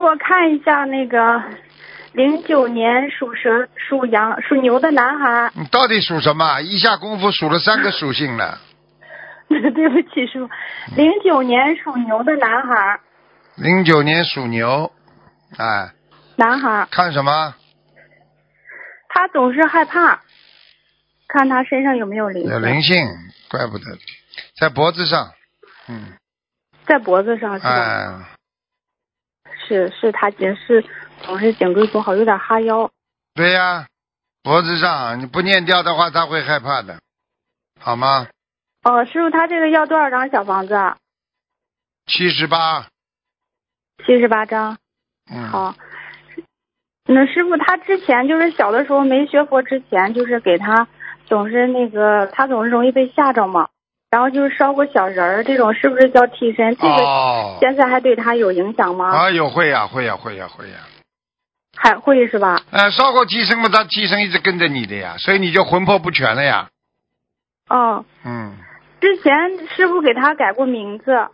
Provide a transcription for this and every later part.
我看一下那个09年属牛的男孩。 你到底属什么？一下功夫数了3个属性了。 对不起，师傅。09年属牛的男孩。 09年属牛，哎。 男孩。 看什么？ 他总是害怕，看他身上有没有灵性。 有灵性，怪不得，在脖子上， 在脖子上是吧？ 哎。 是，他总是颈椎不好，有点哈腰。 对呀，脖子上你不念掉的话，他会害怕的，好吗？ 哦，师傅，他这个要多少张小房子 ？78。 78张。好。那师傅，他之前就是小的时候没学佛之前，就是给他总是他总是容易被吓着嘛，然后就是烧过小人儿，这种是不是叫替身？这个现在还对他有影响吗？ 会呀。 还会是吧？ 烧过替身嘛，他替身一直跟着你的呀，所以你就魂魄不全了呀。 哦。之前师傅给他改过名字。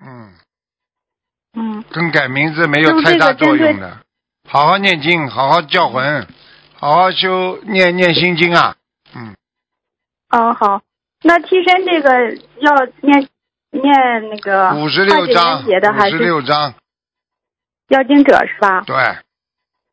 跟改名字没有太大作用的。好好念经，好好叫魂，好好修念心经啊。 好，那替身这个要念那个 56章， 写的还是 56章， 要经者是吧？ 对。